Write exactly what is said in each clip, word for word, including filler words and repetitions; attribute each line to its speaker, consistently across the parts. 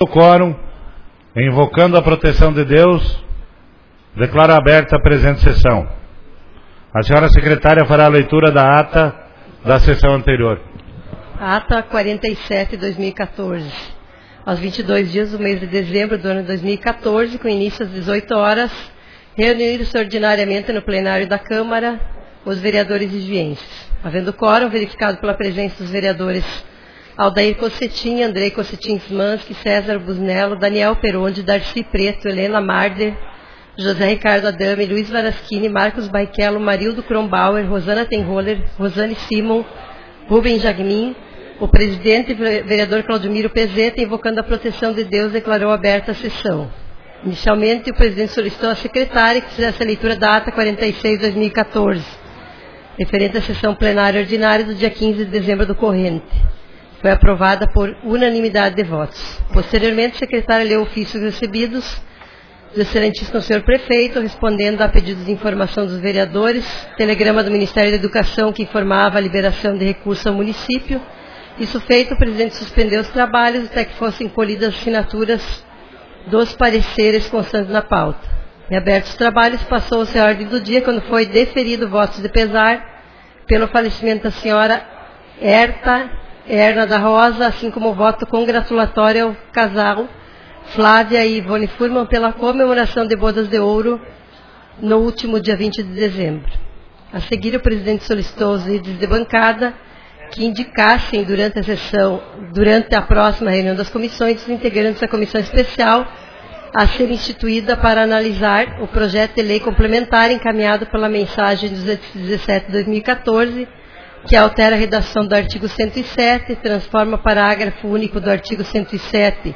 Speaker 1: O quórum, invocando a proteção de Deus, declaro aberta a presente sessão. A senhora secretária fará a leitura da ata da sessão anterior.
Speaker 2: Ata quarenta e sete, dois mil e quatorze. Aos vinte e dois dias do mês de dezembro do ano de dois mil e quatorze, com início às dezoito horas, reuniram-se ordinariamente no plenário da Câmara os vereadores ijuenses. Havendo quórum, verificado pela presença dos vereadores Aldair Cossetin, Andrei Cossetin Smansky, César Busnello, Daniel Peronde, Darcy Preto, Helena Marder, José Ricardo Adame, Luiz Varaschini, Marcos Baichello, Marildo Kronbauer, Rosana Tenholler, Rosane Simon, Rubem Jagmin. O presidente, vereador Claudemiro Pezeta, invocando a proteção de Deus, declarou aberta a sessão. Inicialmente, o presidente solicitou à secretária que fizesse a leitura da ata quarenta e seis, dois mil e quatorze, referente à sessão plenária ordinária do dia quinze de dezembro do corrente. Foi aprovada por unanimidade de votos. Posteriormente, a secretária leu ofícios recebidos do excelentíssimo senhor prefeito, respondendo a pedidos de informação dos vereadores, telegrama do Ministério da Educação que informava a liberação de recursos ao município. Isso feito, o presidente suspendeu os trabalhos até que fossem colhidas as assinaturas dos pareceres constantes na pauta. E abertos os trabalhos, passou-se a ordem do dia quando foi deferido votos de pesar pelo falecimento da senhora Herta Erna da Rosa, assim como o voto congratulatório ao casal Flávia e Ivone Furman pela comemoração de bodas de ouro no último dia vinte de dezembro. A seguir, o presidente solicitou aos líderes de bancada que indicassem durante a sessão, durante a próxima reunião das comissões, os integrantes da comissão especial a ser instituída para analisar o projeto de lei complementar encaminhado pela mensagem duzentos e dezessete de dois mil e quatorze, que altera a redação do artigo cento e sete, transforma parágrafo único do artigo cento e sete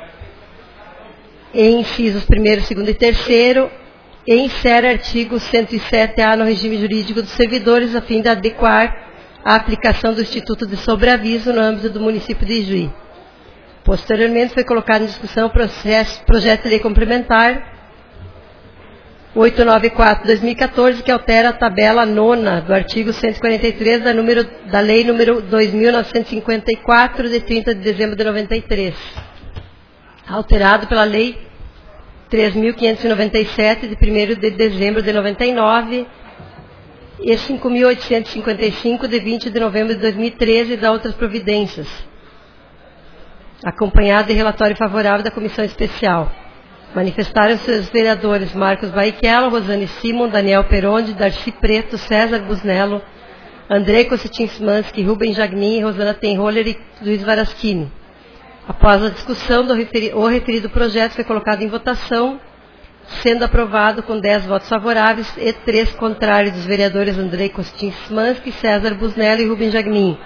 Speaker 2: em incisos primeiro, segundo e terceiro, e insere artigo cento e sete A no regime jurídico dos servidores, a fim de adequar a aplicação do Instituto de Sobreaviso no âmbito do município de Ijuí. Posteriormente, foi colocado em discussão o processo, projeto de lei complementar oitocentos e noventa e quatro, dois mil e quatorze, que altera a tabela nona do artigo cento e quarenta e três da, número, da Lei número dois mil novecentos e cinquenta e quatro, de trinta de dezembro de noventa e três, alterado pela Lei três mil quinhentos e noventa e sete, de primeiro de dezembro de noventa e nove, e cinco mil oitocentos e cinquenta e cinco, de vinte de novembro de dois mil e treze, e da outras providências, acompanhado de relatório favorável da Comissão Especial. Manifestaram-se os vereadores Marcos Baichello, Rosane Simon, Daniel Peronde, Darcy Preto, César Busnello, Andrei Cossetin Smansky, Rubem Jagmin, Rosana Tenholler e Luiz Varaschini. Após a discussão, do referi- o referido projeto foi colocado em votação, sendo aprovado com dez votos favoráveis e três contrários dos vereadores Andrei Cossetin Smansky, César Busnello e Rubem Jagmin.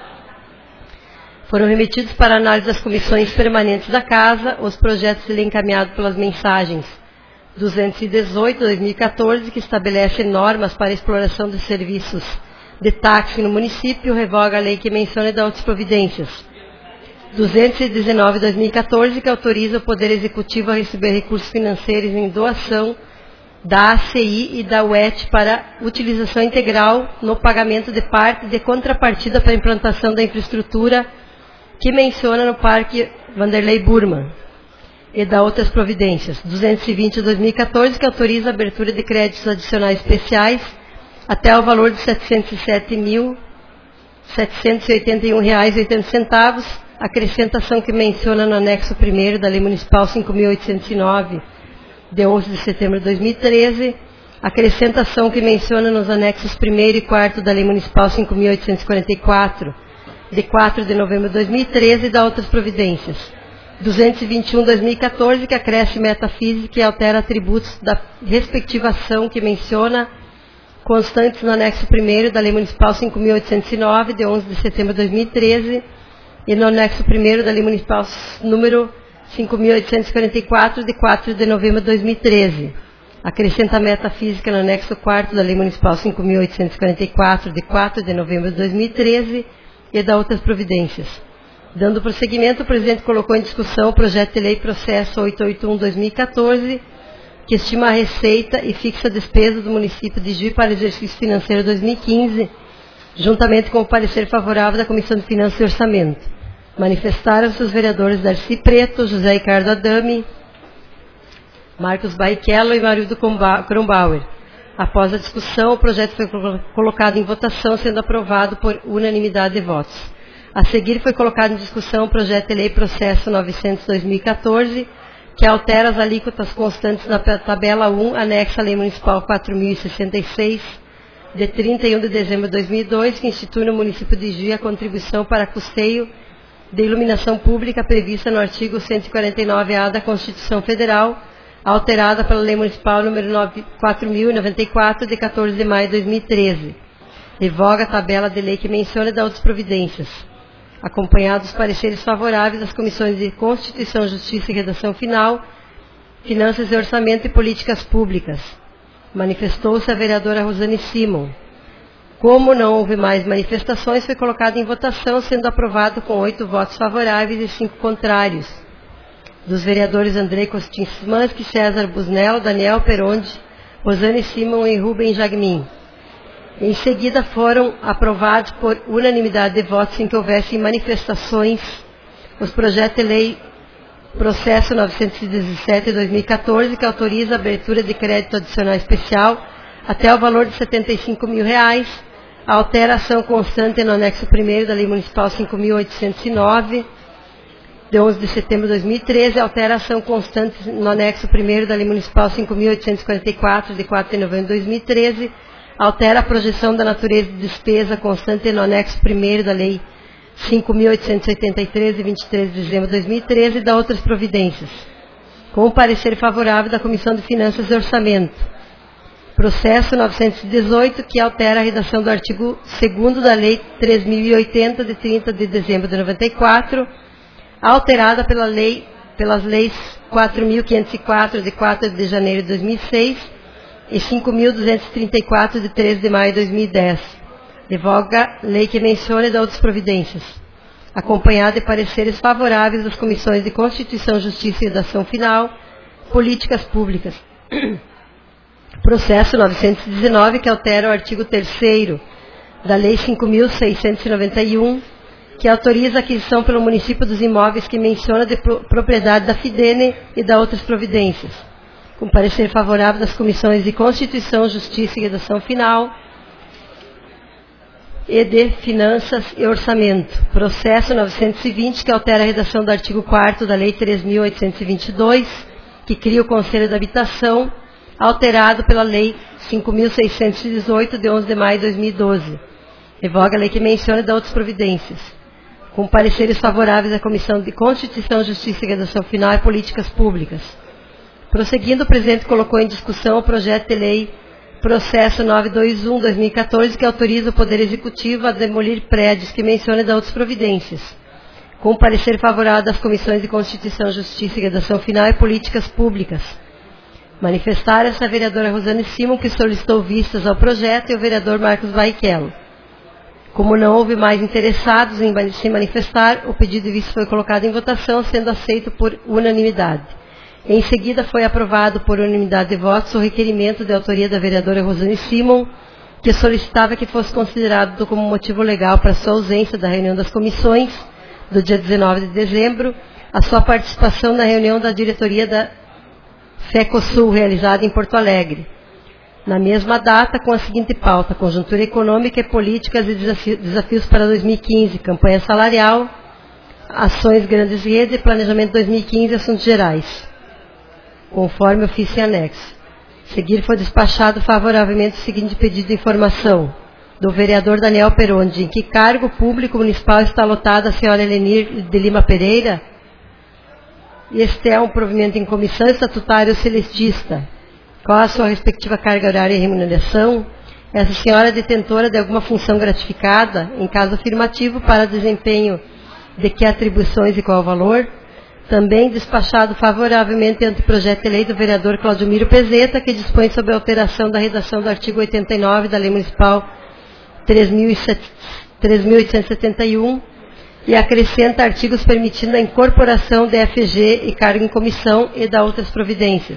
Speaker 2: Foram remetidos para análise das comissões permanentes da Casa os projetos de lei encaminhados pelas mensagens duzentos e dezoito, dois mil e quatorze, que estabelece normas para a exploração de serviços de táxi no município, revoga a lei que menciona e dá outras providências. duzentos e dezenove, dois mil e quatorze, que autoriza o Poder Executivo a receber recursos financeiros em doação da A C I e da U E T para utilização integral no pagamento de parte de contrapartida para a implantação da infraestrutura que menciona no Parque Vanderlei Burman, e da outras providências. duzentos e vinte, dois mil e quatorze, que autoriza a abertura de créditos adicionais especiais até o valor de setecentos e sete mil, setecentos e oitenta e um reais e oitenta centavos, acrescentação que menciona no anexo primeiro da Lei Municipal cinco mil oitocentos e nove, de onze de setembro de dois mil e treze, acrescentação que menciona nos anexos primeiro e quarto da Lei Municipal cinco mil oitocentos e quarenta e quatro, de quatro de novembro de dois mil e treze, e da outras providências. duzentos e vinte e um, dois mil e quatorze, que acresce metafísica e altera atributos da respectiva ação que menciona constantes no anexo primeiro da Lei Municipal cinco mil oitocentos e nove, de onze de setembro de dois mil e treze, e no anexo primeiro da Lei Municipal número cinco mil oitocentos e quarenta e quatro, de quatro de novembro de dois mil e treze. Acrescenta a metafísica no anexo quarto da Lei Municipal cinco mil oitocentos e quarenta e quatro, de quatro de novembro de dois mil e treze, e da outras providências. Dando prosseguimento, o presidente colocou em discussão o projeto de lei processo oitocentos e oitenta e um, dois mil e quatorze, que estima a receita e fixa a despesa do município de Ijuí para o exercício financeiro dois mil e quinze, juntamente com o parecer favorável da Comissão de Finanças e Orçamento. Manifestaram-se os vereadores Darcy Preto, José Ricardo Adame, Marcos Barrichello e Marildo Kronbauer. Após a discussão, o projeto foi colocado em votação, sendo aprovado por unanimidade de votos. A seguir, foi colocado em discussão o projeto de lei processo novecentos barra dois mil e quatorze, que altera as alíquotas constantes da tabela um, anexa à Lei Municipal quatro mil e sessenta e seis, de trinta e um de dezembro de dois mil e dois, que institui no município de Juí a contribuição para custeio de iluminação pública prevista no artigo cento e quarenta e nove A da Constituição Federal, alterada pela Lei Municipal número quatro mil e noventa e quatro, de quatorze de maio de dois mil e treze. Revoga a tabela de lei que menciona e dá outras providências. Acompanhados dos pareceres favoráveis das comissões de Constituição, Justiça e Redação Final, Finanças e Orçamento e Políticas Públicas. Manifestou-se a vereadora Rosane Simon. Como não houve mais manifestações, foi colocado em votação, sendo aprovado com oito votos favoráveis e cinco contrários. Dos vereadores Andrei Kostinsmanski, César Busnello, Daniel Peronde, Rosane Simon e Rubem Jagmin. Em seguida, foram aprovados por unanimidade de votos, sem que houvesse manifestações, os projetos de lei processo novecentos e dezessete de dois mil e quatorze, que autoriza a abertura de crédito adicional especial até o valor de setenta e cinco mil reais, a alteração constante no anexo primeiro da Lei Municipal cinco mil oitocentos e nove, de onze de setembro de dois mil e treze, a alteração constante no anexo primeiro da Lei Municipal cinco mil oitocentos e quarenta e quatro, de quatro de novembro de dois mil e treze, altera a projeção da natureza de despesa constante no anexo primeiro da Lei cinco mil oitocentos e oitenta e três, de vinte e três de dezembro de dois mil e treze, e dá outras providências. Com o parecer favorável da Comissão de Finanças e Orçamento. Processo novecentos e dezoito, que altera a redação do artigo segundo da Lei três mil e oitenta, de trinta de dezembro de noventa e quatro, alterada pela lei, pelas leis quatro mil quinhentos e quatro, de quatro de janeiro de dois mil e seis, e cinco mil duzentos e trinta e quatro, de treze de maio de dois mil e dez. Revoga lei que menciona e dá outras providências. Acompanhada de pareceres favoráveis das Comissões de Constituição, Justiça e Redação Final, Políticas Públicas. Processo novecentos e dezenove, que altera o artigo terceiro da Lei cinco mil seiscentos e noventa e um, que autoriza a aquisição pelo município dos imóveis que menciona de propriedade da Fidene e dá outras providências. Com parecer favorável das Comissões de Constituição, Justiça e Redação Final, e de Finanças e Orçamento. Processo novecentos e vinte, que altera a redação do artigo quarto da Lei três mil oitocentos e vinte e dois, que cria o Conselho de Habitação, alterado pela Lei cinco mil seiscentos e dezoito, de onze de maio de dois mil e doze. Revoga a lei que menciona e dá outras providências. Com pareceres favoráveis da Comissão de Constituição, Justiça e Redação Final e Políticas Públicas. Prosseguindo, o presidente colocou em discussão o projeto de lei processo novecentos e vinte e um, dois mil e quatorze, que autoriza o Poder Executivo a demolir prédios, que menciona e dá outras providências. Com parecer favorável das Comissões de Constituição, Justiça e Redação Final e Políticas Públicas. Manifestaram-se a vereadora Rosane Simon, que solicitou vistas ao projeto, e o vereador Marcos Barrichello. Como não houve mais interessados em se manifestar, o pedido de vista foi colocado em votação, sendo aceito por unanimidade. Em seguida, foi aprovado por unanimidade de votos o requerimento de autoria da vereadora Rosane Simon, que solicitava que fosse considerado como motivo legal para sua ausência da reunião das comissões, do dia dezenove de dezembro, a sua participação na reunião da diretoria da FECOSUL, realizada em Porto Alegre. Na mesma data, com a seguinte pauta: conjuntura econômica e políticas e desafios para dois mil e quinze, campanha salarial, ações grandes redes e planejamento dois mil e quinze, assuntos gerais, conforme ofício e anexo. Seguir foi despachado favoravelmente o seguinte pedido de informação do vereador Daniel Peronde: em que cargo público municipal está lotada a senhora Elenir de Lima Pereira? Este é um provimento em comissão estatutária ou celestista. Qual a sua respectiva carga horária e remuneração? Essa senhora é detentora de alguma função gratificada? Em caso afirmativo, para desempenho de que atribuições e qual valor? Também despachado favoravelmente ante o projeto de lei do vereador Claudio Miro Pezeta, que dispõe sobre a alteração da redação do artigo oitenta e nove da Lei Municipal três mil oitocentos e setenta e um e acrescenta artigos permitindo a incorporação de F G e cargo em comissão e da outras providências.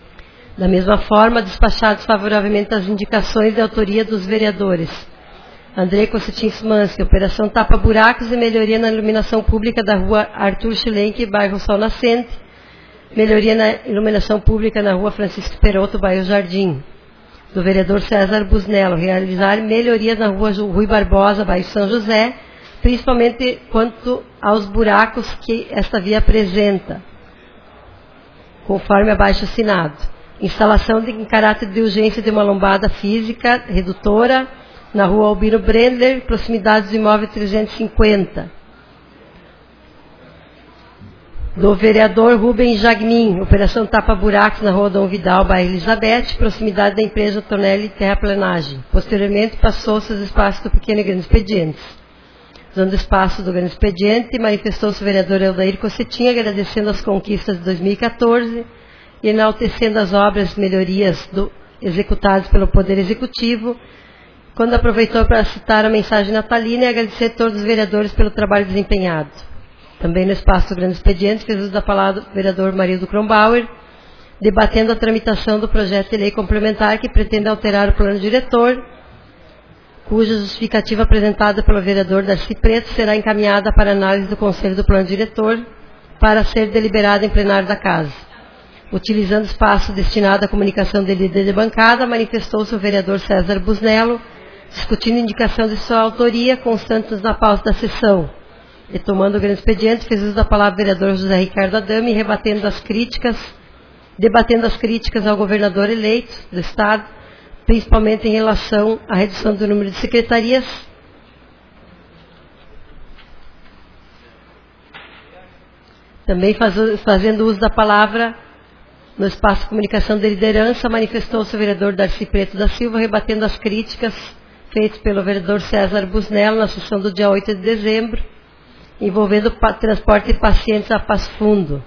Speaker 2: Da mesma forma, despachados favoravelmente as indicações de autoria dos vereadores André Cossetins Mansi, operação Tapa Buracos e melhoria na iluminação pública da rua Arthur Schlenk, bairro Sol Nascente. Melhoria na iluminação pública na rua Francisco Peroto, bairro Jardim. Do vereador César Busnello, realizar melhorias na rua Rui Barbosa, bairro São José, principalmente quanto aos buracos que esta via apresenta, conforme abaixo assinado. Instalação de, em caráter de urgência de uma lombada física redutora na rua Albino Brendler, proximidades do imóvel trezentos e cinquenta. Do vereador Rubem Jagmin, operação Tapa Buracos na rua Dom Vidal, bairro Elizabeth, proximidade da empresa Tonelli Terraplanagem. Posteriormente, passou-se os espaços do pequeno e grande expedientes. Usando o espaço do grande expediente, manifestou-se o vereador Eldair Cossetin, agradecendo as conquistas de dois mil e quatorze e enaltecendo as obras e melhorias do, executadas pelo Poder Executivo, quando aproveitou para citar a mensagem natalina e agradecer a todos os vereadores pelo trabalho desempenhado. Também no espaço do grande expediente, fez uso da palavra o vereador Marildo Kronbauer, debatendo a tramitação do projeto de lei complementar que pretende alterar o plano diretor, cuja justificativa apresentada pelo vereador Darcy Preto será encaminhada para análise do Conselho do Plano Diretor para ser deliberada em plenário da Casa. Utilizando o espaço destinado à comunicação de líder de bancada, manifestou-se o vereador César Busnello, discutindo indicação de sua autoria constantes na pauta da sessão. Retomando o grande expediente, fez uso da palavra o vereador José Ricardo Adame, rebatendo as críticas, debatendo as críticas ao governador eleito do Estado, principalmente em relação à redução do número de secretarias, também faz, fazendo uso da palavra no espaço de comunicação de liderança, manifestou-se o vereador Darcy Preto da Silva, rebatendo as críticas feitas pelo vereador César Busnello na sessão do dia oito de dezembro, envolvendo o transporte de pacientes a Passo Fundo.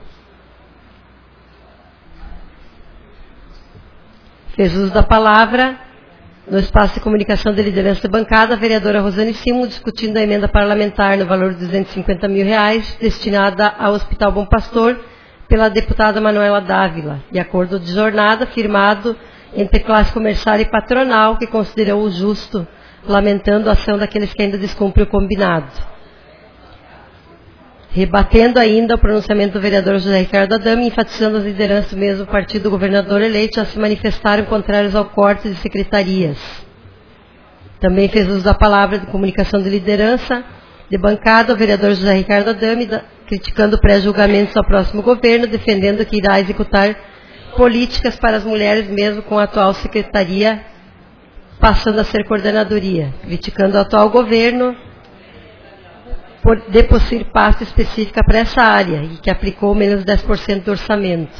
Speaker 2: Fez uso da palavra, no espaço de comunicação de liderança de bancada, a vereadora Rosane Simo, discutindo a emenda parlamentar no valor de duzentos e cinquenta mil reais, destinada ao Hospital Bom Pastor, pela deputada Manuela Dávila, de acordo de jornada firmado entre classe comercial e patronal, que considerou o justo, lamentando a ação daqueles que ainda descumprem o combinado. Rebatendo ainda o pronunciamento do vereador José Ricardo Adame, enfatizando as lideranças do mesmo partido do governador eleito a se manifestaram contrários ao corte de secretarias. Também fez uso da palavra de comunicação de liderança de bancada o vereador José Ricardo Adame, da, criticando pré-julgamentos ao próximo governo, defendendo que irá executar políticas para as mulheres mesmo com a atual secretaria, passando a ser coordenadoria, criticando o atual governo por depossuir pasta específica para essa área e que aplicou menos de dez por cento do orçamento.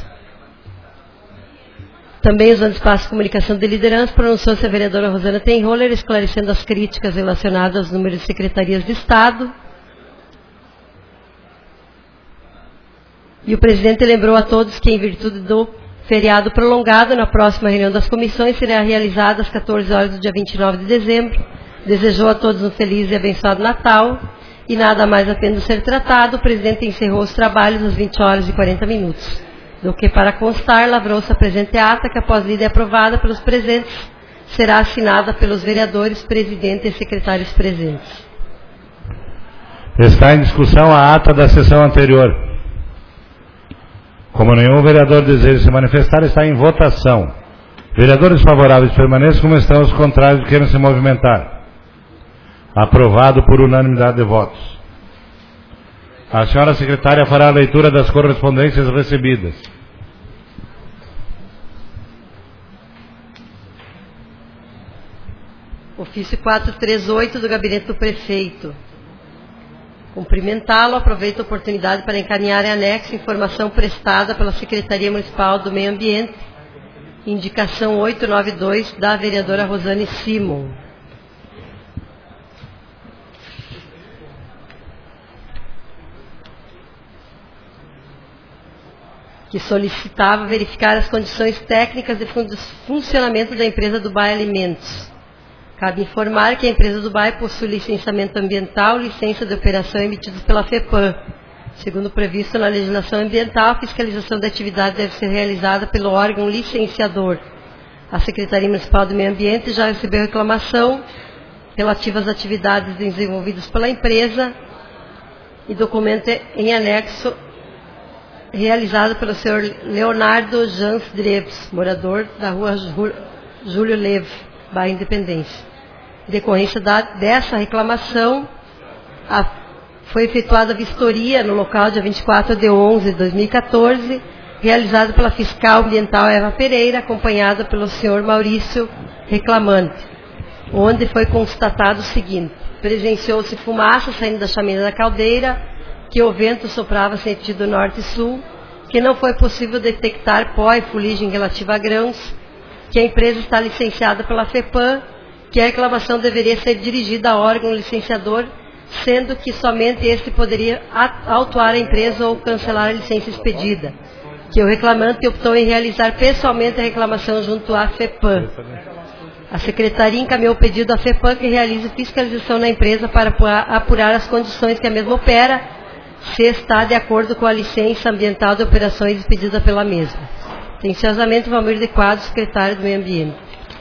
Speaker 2: Também, usando espaço de comunicação de liderança, pronunciou-se a vereadora Rosana Tenholler, esclarecendo as críticas relacionadas aos números de secretarias de Estado. E o presidente lembrou a todos que, em virtude do feriado prolongado, na próxima reunião das comissões será realizada às quatorze horas do dia vinte e nove de dezembro. Desejou a todos um feliz e abençoado Natal. E nada mais a pena ser tratado, o presidente encerrou os trabalhos às vinte horas e quarenta minutos. Do que para constar, lavrou-se a presente ata, que após lida e aprovada pelos presentes, será assinada pelos vereadores, presidente e secretários presentes.
Speaker 1: Está em discussão a ata da sessão anterior. Como nenhum vereador deseja se manifestar, está em votação. Vereadores favoráveis permaneçam como estão, os contrários queiram se movimentar. Aprovado por unanimidade de votos. A senhora secretária fará a leitura das correspondências recebidas.
Speaker 2: Ofício quatrocentos e trinta e oito do Gabinete do Prefeito. Cumprimentá-lo, aproveito a oportunidade para encaminhar em anexo informação prestada pela Secretaria Municipal do Meio Ambiente, indicação oitocentos e noventa e dois da vereadora Rosane Simon. Que solicitava verificar as condições técnicas de funcionamento da empresa Dubai Alimentos. Cabe informar que a empresa Dubai possui licenciamento ambiental e licença de operação emitidos pela FEPAM. Segundo previsto na legislação ambiental, a fiscalização da atividade deve ser realizada pelo órgão licenciador. A Secretaria Municipal do Meio Ambiente já recebeu reclamação relativa às atividades desenvolvidas pela empresa e documento em anexo realizado pelo senhor Leonardo Jans Dreves, morador da rua Júlio Leve, bairro Independência. Em decorrência da, dessa reclamação, a, foi efetuada a vistoria no local dia vinte e quatro de onze de dois mil e quatorze, realizada pela fiscal ambiental Eva Pereira, acompanhada pelo senhor Maurício Reclamante, onde foi constatado o seguinte: presenciou-se fumaça saindo da chaminé da caldeira, que o vento soprava sentido norte e sul, que não foi possível detectar pó e fuligem relativa a grãos, que a empresa está licenciada pela FEPAM, que a reclamação deveria ser dirigida a órgão licenciador, sendo que somente este poderia autuar a empresa ou cancelar a licença expedida, que o reclamante optou em realizar pessoalmente a reclamação junto à FEPAM. A Secretaria encaminhou o pedido à FEPAM, que realize fiscalização na empresa para apurar as condições que a mesma opera, se está de acordo com a licença ambiental de operações expedida pela mesma. Atenciosamente, Valmir de Quadros, secretário do Meio Ambiente.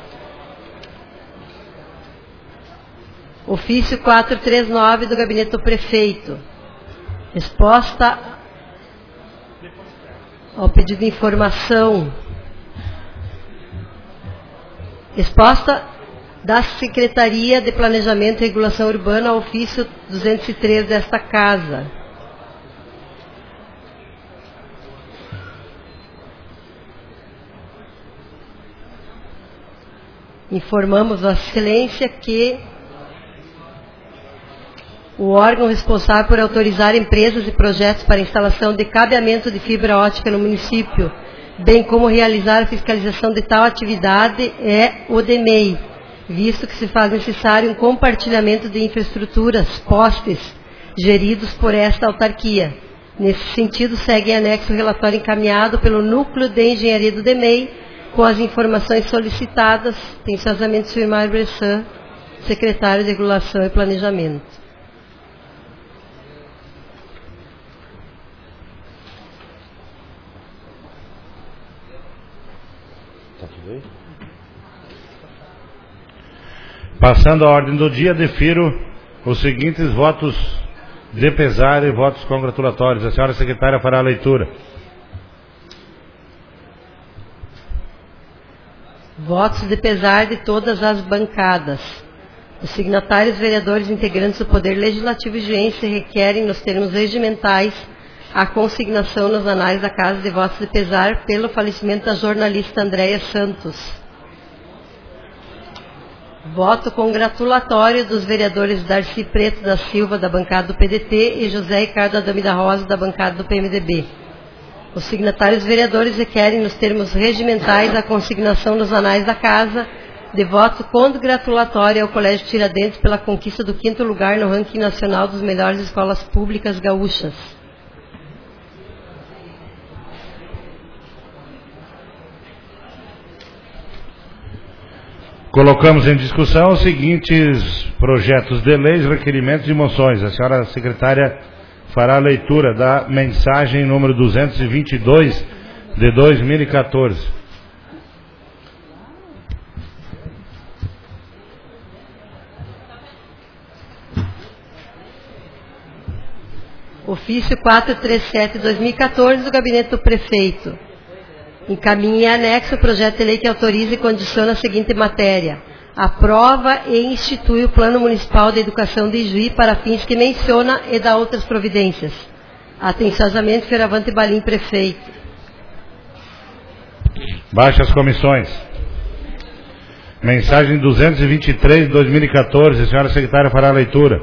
Speaker 2: Ofício quatrocentos e trinta e nove do Gabinete do Prefeito. Resposta ao pedido de informação. Resposta da Secretaria de Planejamento e Regulação Urbana ao ofício duzentos e três desta Casa. Informamos Vossa Excelência que o órgão responsável por autorizar empresas e projetos para instalação de cabeamento de fibra ótica no município, bem como realizar a fiscalização de tal atividade, é o D M E I, visto que se faz necessário um compartilhamento de infraestruturas, postes, geridos por esta autarquia. Nesse sentido, segue em anexo o relatório encaminhado pelo Núcleo de Engenharia do D M E I, com as informações solicitadas. Atenciosamente, senhor Mário Bressan, secretário de Regulação e Planejamento.
Speaker 1: Tá tudo aí? Passando a ordem do dia, defiro os seguintes votos de pesar e votos congratulatórios. A senhora secretária fará a leitura.
Speaker 2: Votos de pesar de todas as bancadas. Os signatários vereadores integrantes do Poder Legislativo e Juiense requerem, nos termos regimentais, a consignação nos anais da Casa de votos de pesar pelo falecimento da jornalista Andréia Santos. Voto congratulatório dos vereadores Darcy Preto da Silva, da bancada do P D T, e José Ricardo Adame da Rosa, da bancada do P M D B. Os signatários vereadores requerem, nos termos regimentais, a consignação nos anais da Casa de voto congratulatório ao Colégio Tiradentes pela conquista do quinto lugar no ranking nacional dos melhores escolas públicas gaúchas.
Speaker 1: Colocamos em discussão os seguintes projetos de leis, requerimentos e moções. A senhora secretária fará a leitura da mensagem número duzentos e vinte e dois de dois mil e quatorze.
Speaker 2: Ofício quatrocentos e trinta e sete de dois mil e quatorze do Gabinete do Prefeito. Encaminha em anexo o projeto de lei que autoriza e condiciona a seguinte matéria: aprova e institui o Plano Municipal de Educação de Ijuí para fins que menciona e dá outras providências. Atenciosamente, Fioravante Balim, Prefeito.
Speaker 1: Baixe as comissões. Mensagem duzentos e vinte e três de dois mil e quatorze. A senhora secretária fará a leitura.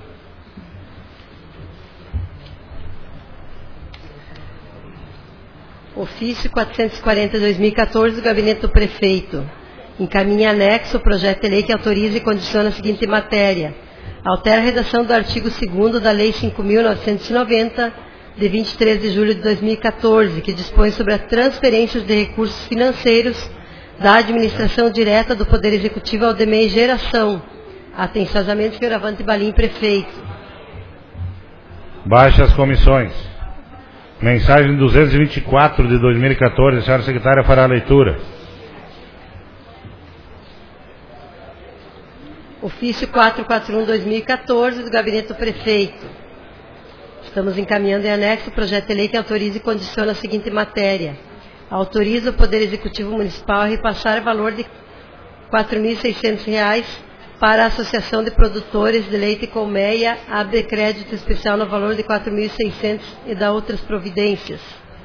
Speaker 2: Ofício quatrocentos e quarenta de dois mil e quatorze do Gabinete do Prefeito. Encaminha anexo o projeto de lei que autoriza e condiciona a seguinte matéria: altera a redação do artigo segundo da Lei cinco mil novecentos e noventa, de vinte e três de julho de dois mil e quatorze, que dispõe sobre a transferência de recursos financeiros da administração direta do Poder Executivo ao D M E I Geração. Atenciosamente, Fioravante Balim, Prefeito.
Speaker 1: Baixe as comissões. Mensagem duzentos e vinte e quatro de dois mil e quatorze. A senhora secretária fará a leitura.
Speaker 2: Ofício quatrocentos e quarenta e um barra dois mil e quatorze do Gabinete do Prefeito. Estamos encaminhando em anexo o projeto de lei que autoriza e condiciona a seguinte matéria. Autoriza o Poder Executivo Municipal a repassar valor de quatro mil e seiscentos reais para a Associação de Produtores de Leite Colmeia, abre crédito especial no valor de quatro mil e seiscentos e dá outras providências.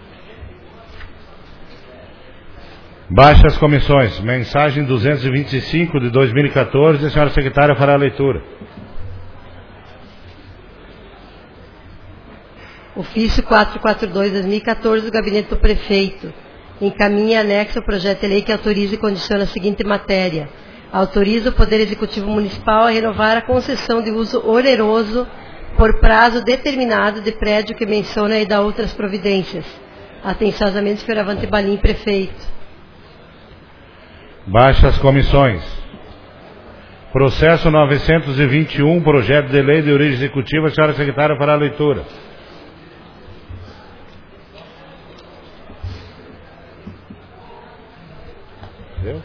Speaker 1: Baixa as comissões. Mensagem duzentos e vinte e cinco de dois mil e quatorze. A senhora secretária fará a leitura.
Speaker 2: Ofício quatrocentos e quarenta e dois barra dois mil e quatorze do Gabinete do Prefeito. Encaminha anexo ao projeto de lei que autoriza e condiciona a seguinte matéria. Autoriza o Poder Executivo Municipal a renovar a concessão de uso oneroso por prazo determinado de prédio que menciona e dá outras providências. Atenciosamente, senhor Avante Balim, prefeito.
Speaker 1: Baixa as comissões. Processo novecentos e vinte e um, projeto de lei de origem executiva. A senhora secretária fará a leitura. Entendeu?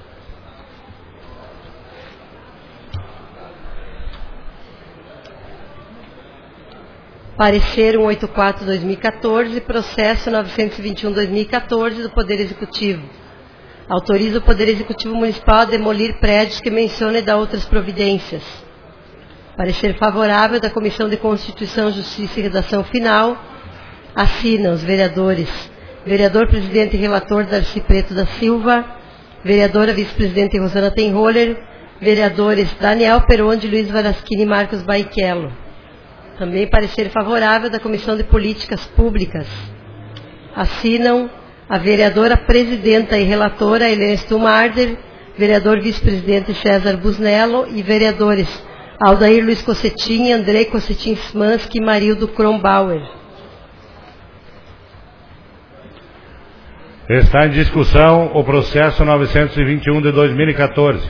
Speaker 2: Parecer cento e oitenta e quatro barra dois mil e quatorze, processo novecentos e vinte e um barra dois mil e quatorze do Poder Executivo. Autoriza o Poder Executivo Municipal a demolir prédios que menciona e dá outras providências. Parecer favorável da Comissão de Constituição, Justiça e Redação Final. Assinam os vereadores. Vereador Presidente e Relator Darcy Preto da Silva. Vereadora Vice-Presidente Rosana Tenholler. Vereadores Daniel Peronde, Luiz Varaschini e Marcos Baichello. Também parecer favorável da Comissão de Políticas Públicas. Assinam a vereadora Presidenta e Relatora Helena Stumarder, vereador Vice-Presidente César Busnello e vereadores Aldair Luiz Cossetin, Andrei Cossetin Smansky e Marildo Kronbauer.
Speaker 1: Está em discussão o processo novecentos e vinte e um de dois mil e quatorze.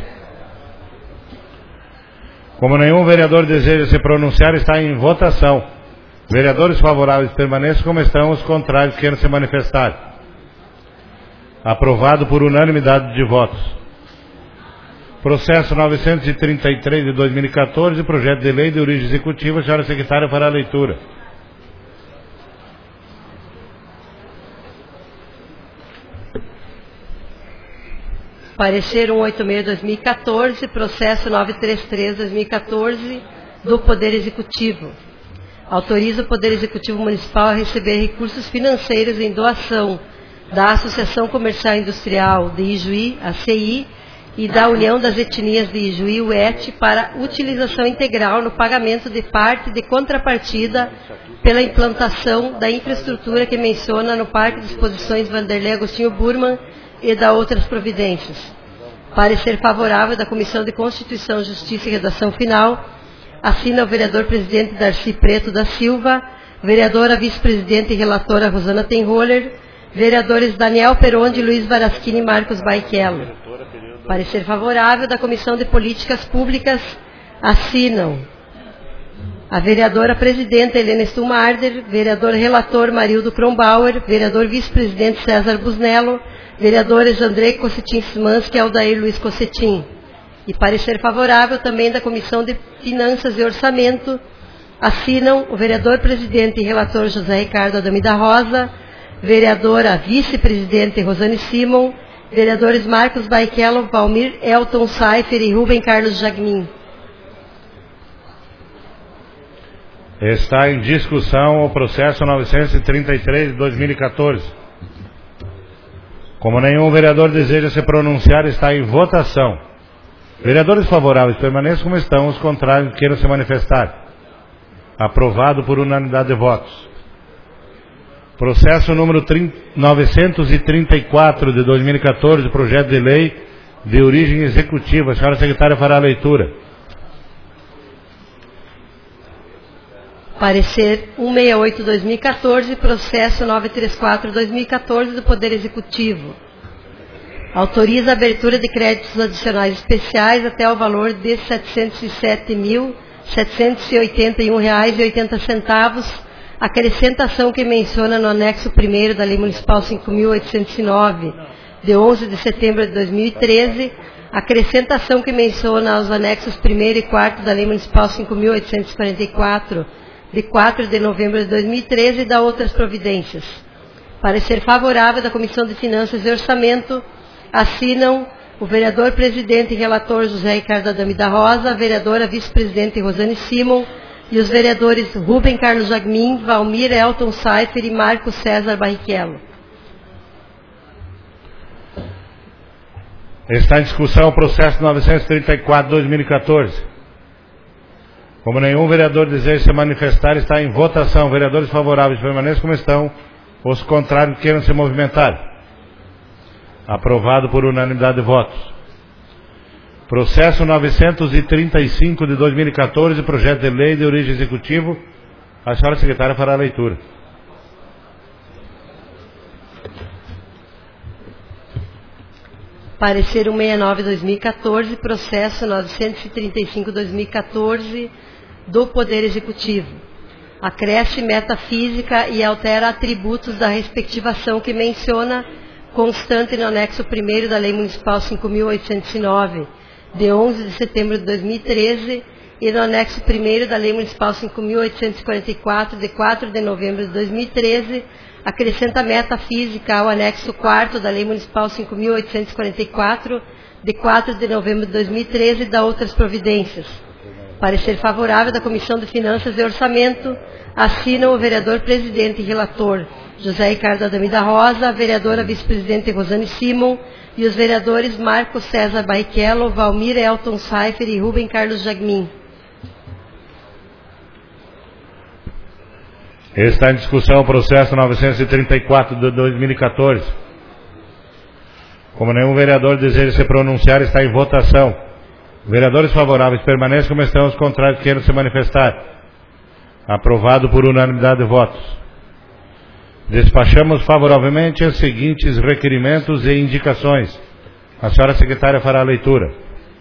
Speaker 1: Como nenhum vereador deseja se pronunciar, está em votação. Vereadores favoráveis permaneçam como estão, os contrários queiram se manifestar. Aprovado por unanimidade de votos. Processo novecentos e trinta e três de dois mil e quatorze, projeto de lei de origem executiva. A senhora secretária fará a leitura.
Speaker 2: Parecer cento e oitenta e seis barra dois mil e quatorze, processo novecentos e trinta e três barra dois mil e quatorze do Poder Executivo. Autoriza o Poder Executivo Municipal a receber recursos financeiros em doação da Associação Comercial Industrial de Ijuí, a C I, e da União das Etnias de Ijuí, U E T, para utilização integral no pagamento de parte de contrapartida pela implantação da infraestrutura que menciona no Parque de Exposições Vanderlei Agostinho Burman e da outras providências. Parecer favorável da Comissão de Constituição, Justiça e Redação Final. Assina o vereador Presidente Darcy Preto da Silva, vereadora Vice-Presidente e Relatora Rosana Tenholler, vereadores Daniel Peronde, Luiz Varaschini e Marcos Baichello. Parecer favorável da Comissão de Políticas Públicas. Assinam a vereadora Presidenta Helena Stumarder, vereador Relator Marildo Kronbauer, vereador Vice-Presidente César Busnello, vereadores Andrei Cossetin Smansky e Aldair Luiz Cossetin. E parecer favorável também da Comissão de Finanças e Orçamento. Assinam o vereador Presidente e Relator José Ricardo Adami da Rosa, vereadora Vice-Presidente Rosane Simon, vereadores Marcos Baichello, Valmir Elton Seifer e Rubem Carlos Jagmin.
Speaker 1: Está em discussão o processo novecentos e trinta e três de dois mil e quatorze. Como nenhum vereador deseja se pronunciar, está em votação. Vereadores favoráveis permaneçam como estão, os contrários queiram se manifestar. Aprovado por unanimidade de votos. Processo número novecentos e trinta e quatro de dois mil e quatorze, projeto de lei de origem executiva. A senhora secretária fará a leitura.
Speaker 2: Parecer cento e sessenta e oito barra dois mil e quatorze, processo novecentos e trinta e quatro barra dois mil e quatorze do Poder Executivo. Autoriza a abertura de créditos adicionais especiais até o valor de setecentos e sete mil, setecentos e oitenta e um reais e oitenta centavos, acrescentação que menciona no anexo primeiro da Lei Municipal cinco mil oitocentos e nove, de onze de setembro de dois mil e treze, acrescentação que menciona os anexos primeiro e quarto da Lei Municipal cinco mil oitocentos e quarenta e quatro, de quatro de novembro de dois mil e treze, e da outras providências. Parecer favorável da Comissão de Finanças e Orçamento, assinam o vereador presidente e relator José Ricardo Adame da Rosa, a vereadora vice-presidente Rosane Simon e os vereadores Rubem Carlos Jagmin, Valmir Elton Seifer e Marco César Barrichello.
Speaker 1: Está em discussão o processo novecentos e trinta e quatro de dois mil e quatorze. Como nenhum vereador deseja se manifestar, está em votação. Vereadores favoráveis permaneçam como estão. Os contrários queiram se movimentar. Aprovado por unanimidade de votos. Processo novecentos e trinta e cinco de dois mil e quatorze, projeto de lei de origem executivo. A senhora secretária fará a leitura.
Speaker 2: Parecer cento e sessenta e nove de dois mil e quatorze, processo novecentos e trinta e cinco de dois mil e quatorze do Poder Executivo. Acresce metafísica e altera atributos da respectiva ação que menciona, constante no anexo primeiro da Lei Municipal cinco mil oitocentos e nove, de onze de setembro de dois mil e treze, e no anexo primeiro da Lei Municipal cinco mil oitocentos e quarenta e quatro, de quatro de novembro de dois mil e treze, acrescenta metafísica ao anexo quarto da Lei Municipal cinco mil oitocentos e quarenta e quatro, de quatro de novembro de dois mil e treze, e da outras providências. Parecer favorável da Comissão de Finanças e Orçamento, assinam o vereador presidente e relator José Ricardo Adame da Rosa, a vereadora vice-presidente Rosane Simon e os vereadores Marco César Barrichello, Valmir Elton Seifer e Rubem Carlos Jagmin.
Speaker 1: Está em discussão o processo novecentos e trinta e quatro de dois mil e quatorze. Como nenhum vereador deseja se pronunciar, está em votação. Vereadores favoráveis permaneçam como estão, os contrários queiram se manifestar. Aprovado por unanimidade de votos. Despachamos favoravelmente os seguintes requerimentos e indicações. A senhora secretária fará a leitura.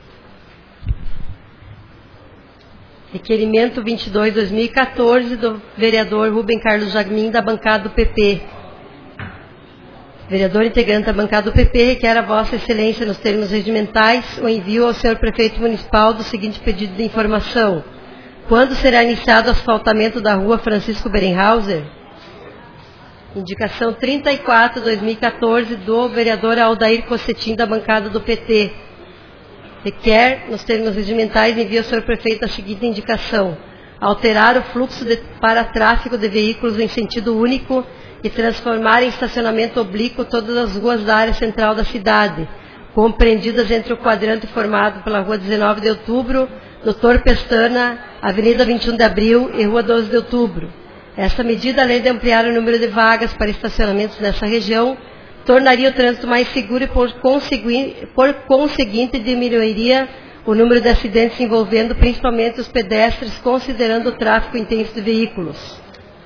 Speaker 2: Requerimento vinte e dois de dois mil e quatorze do vereador Rubem Carlos Jagmin, da bancada do P P. Vereador integrante da bancada do P P requer a Vossa Excelência, nos termos regimentais, o envio ao senhor prefeito municipal do seguinte pedido de informação. Quando será iniciado o asfaltamento da rua Francisco Berenhauser? Indicação trinta e quatro de dois mil e quatorze do vereador Aldair Cossetim, da bancada do P T. Requer, nos termos regimentais, envio ao senhor prefeito a seguinte indicação. Alterar o fluxo de, para tráfego de veículos em sentido único e transformar em estacionamento oblíquo todas as ruas da área central da cidade, compreendidas entre o quadrante formado pela Rua dezenove de outubro, doutor Pestana, Avenida vinte e um de abril e Rua doze de outubro. Esta medida, além de ampliar o número de vagas para estacionamentos nessa região, tornaria o trânsito mais seguro e, por conseguinte, por conseguinte, diminuiria o número de acidentes envolvendo principalmente os pedestres, considerando o tráfego intenso de veículos.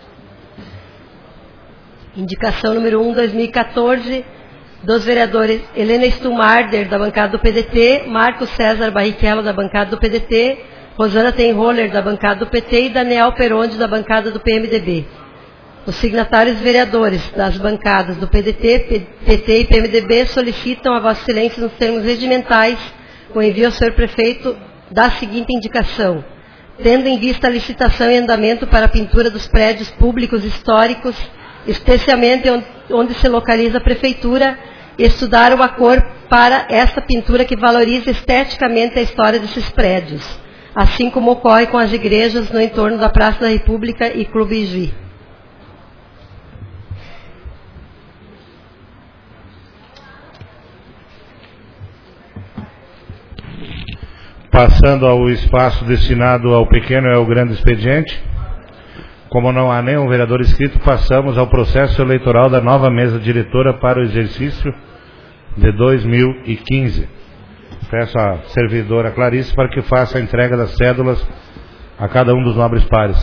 Speaker 2: Indicação número um, dois mil e quatorze, dos vereadores Helena Stumarder, da bancada do P D T, Marco César Barrichello, da bancada do P D T, Rosana Tenroller, da bancada do P T, e Daniel Peronde, da bancada do P M D B. Os signatários vereadores das bancadas do P D T, P T e P M D B solicitam a Vossa Excelência, nos termos regimentais, o envio ao senhor prefeito da seguinte indicação. Tendo em vista a licitação em andamento para a pintura dos prédios públicos históricos, especialmente onde, onde se localiza a prefeitura, estudar uma cor para esta pintura que valorize esteticamente a história desses prédios, assim como ocorre com as igrejas no entorno da Praça da República e Clube Igi.
Speaker 1: Passando ao espaço destinado ao pequeno e ao grande expediente, como não há nenhum vereador inscrito, passamos ao processo eleitoral da nova mesa diretora para o exercício de dois mil e quinze. Peço à servidora Clarice para que faça a entrega das cédulas a cada um dos nobres pares.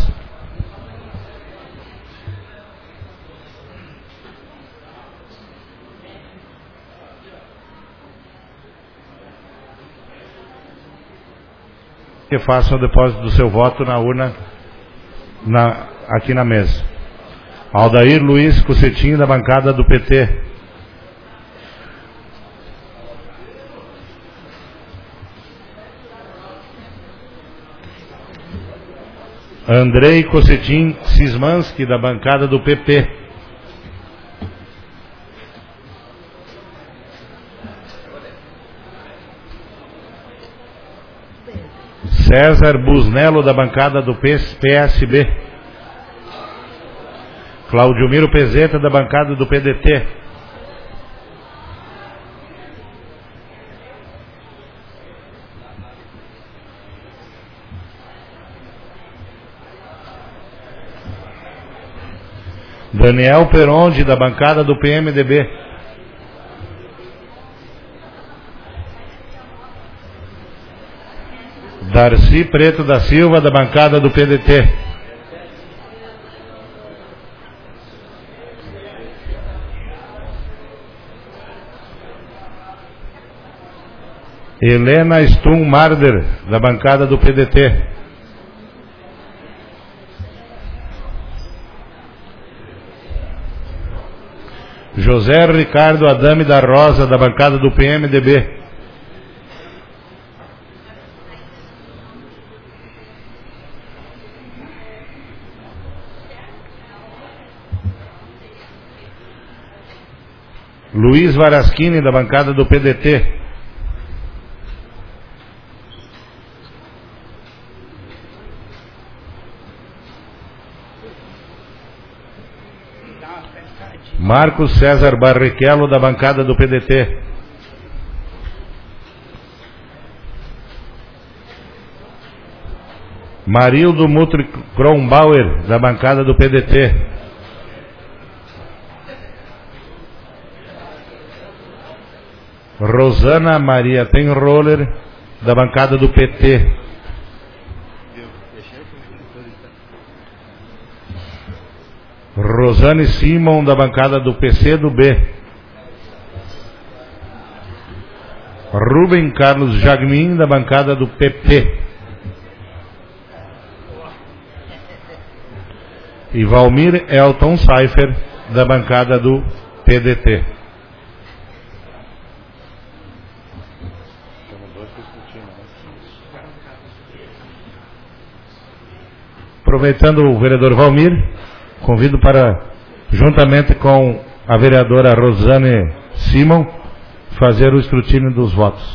Speaker 1: Que façam o depósito do seu voto na urna na, aqui na mesa. Aldair Luiz Cossetim, da bancada do P T. Andrei Cocetim Sismanski, da bancada do P P. César Busnello, da bancada do P S B. Claudio Miro Pezeta, da bancada do P D T. Daniel Peronde, da bancada do P M D B. Darcy Preto da Silva, da bancada do P D T. Helena Stum Marder, da bancada do P D T. José Ricardo Adame da Rosa, da bancada do P M D B. Luiz Varaschini, da bancada do P D T. Marcos César Barrichello, da bancada do P D T. Marildo Mutri Kronbauer, da bancada do P D T. Rosana Maria Tenroller, da bancada do P T. Rosane Simon, da bancada do P C do B. Rubem Carlos Jagmin, da bancada do P P. E Valmir Elton Seifer, da bancada do P D T. Aproveitando o vereador Valmir, convido para, juntamente com a vereadora Rosane Simon, fazer o escrutínio dos votos.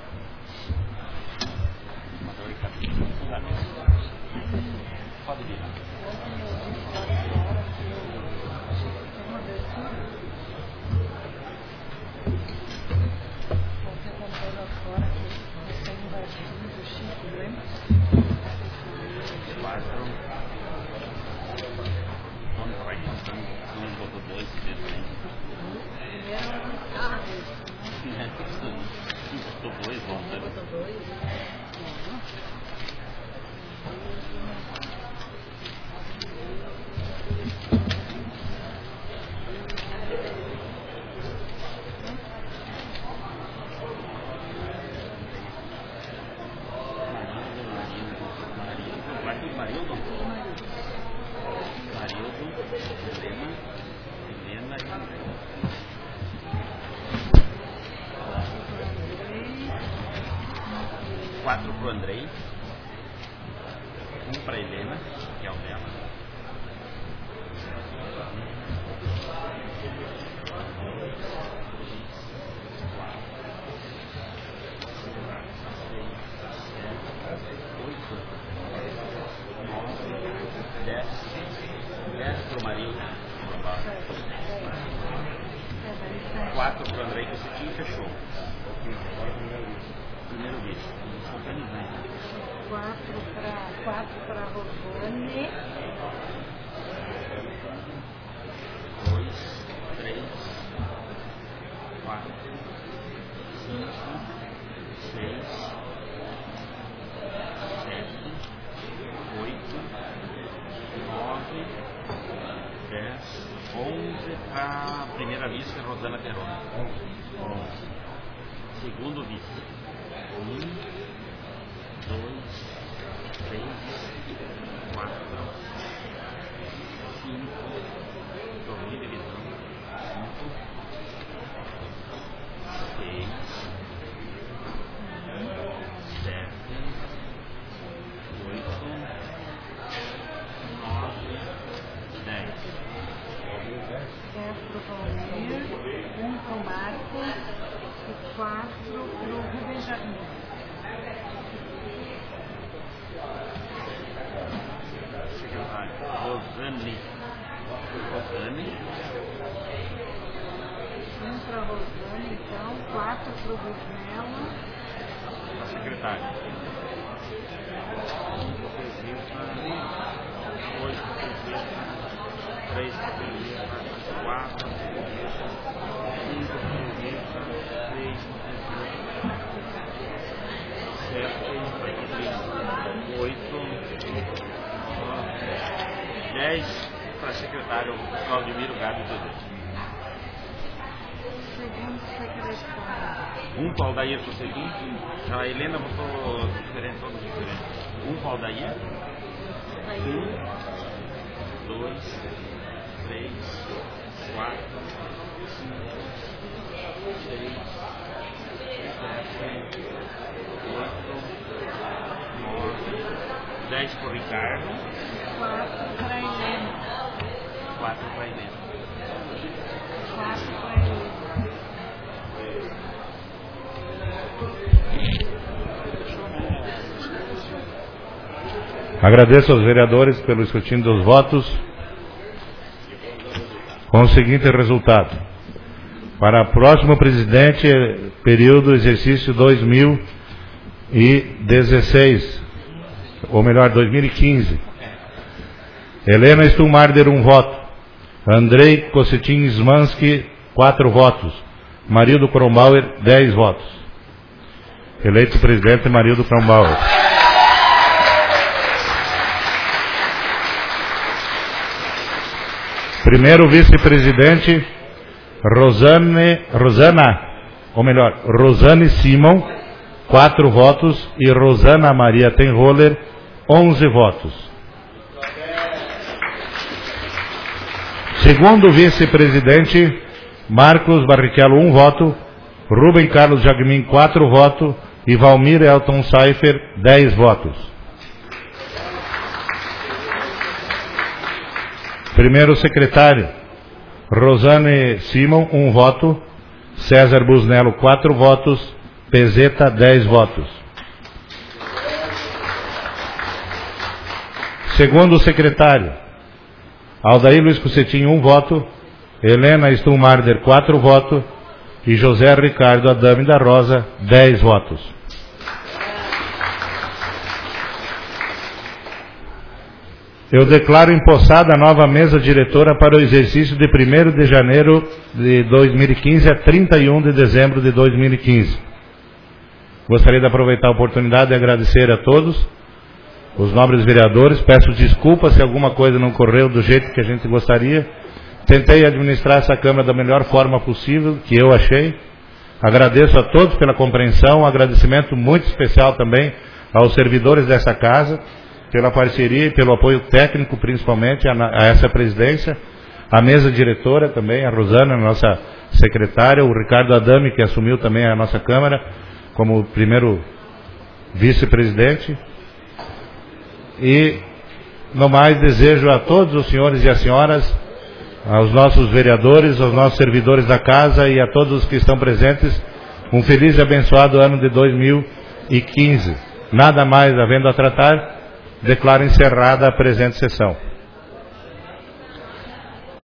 Speaker 3: Quatro pro Andrei, um pra Helena, que é o dela. Dez, dez pro Marinho, quatro pro Andrei, que esse time fechou. Primeiro bicho.
Speaker 4: Quatro para quatro para Rosane.
Speaker 3: Dois, três, quatro, cinco, seis, sete, oito, nove, dez, onze para a primeira vice, Rosana Peroni. Onze. Segundo vice. Um, dois, três, quatro, cinco, torneio de divisão, cinco, seis, sete, oito,
Speaker 4: quatro para o Rubem Jardim.
Speaker 3: Secretário. Rosane. Rosane.
Speaker 4: Um para a Rosane, então. Quatro para o Rosnella.
Speaker 3: A secretária. Um para o Presita. Dois para o Presita. Três para o Presita. Quatro para o Presita. Cinco para o Presita. Seis para o Presita. Sete para o Presita. Oito. Nove. Dez para a secretária Claudemiro Gabi Deus.
Speaker 4: Segundo secretário.
Speaker 3: Um para o Aldair para o seguinte. A Helena votou diferente, todos diferentes. Um para o Aldair. Um, dois, três, quatro, cinco, seis, sete, oito, nove, dez para o Ricardo.
Speaker 4: Quatro para a Helena.
Speaker 3: Quatro para a Helena.
Speaker 4: Quatro para a Helena.
Speaker 1: Agradeço aos vereadores pelo escrutínio dos votos. Com o seguinte resultado. Para o próximo presidente, período exercício dois mil e dezesseis, ou melhor, dois mil e quinze. Helena Stumarder, um voto. Andrei Cossetin Smansky, quatro votos. Marildo Kronbauer, dez votos. Eleito presidente Marildo Kronbauer. Primeiro vice-presidente, Rosane, Rosana, ou melhor, Rosane Simon, quatro votos, e Rosana Maria Tenroller, onze votos. Segundo vice-presidente, Marcos Barrichello, um voto, Rubem Carlos Jagmin, quatro votos, e Valmir Elton Seifer, dez votos. Primeiro secretário, Rosane Simon, um voto, César Busnello, quatro votos, Pezeta, dez votos. Segundo secretário, Aldair Luiz Cossetin, um voto, Helena Stumarder, quatro votos, e José Ricardo Adame da Rosa, dez votos. Eu declaro empossada a nova mesa diretora para o exercício de primeiro de janeiro de dois mil e quinze a trinta e um de dezembro de dois mil e quinze. Gostaria de aproveitar a oportunidade de agradecer a todos, os nobres vereadores. Peço desculpas se alguma coisa não correu do jeito que a gente gostaria. Tentei administrar essa Câmara da melhor forma possível, que eu achei. Agradeço a todos pela compreensão, um agradecimento muito especial também aos servidores dessa casa, pela parceria e pelo apoio técnico, principalmente a, a essa presidência, a mesa diretora também, a Rosana, a nossa secretária, o Ricardo Adame, que assumiu também a nossa Câmara como primeiro vice-presidente. E, no mais, desejo a todos os senhores e as senhoras, aos nossos vereadores, aos nossos servidores da casa e a todos os que estão presentes, um feliz e abençoado ano de dois mil e quinze. Nada mais havendo a tratar, declaro encerrada a presente sessão.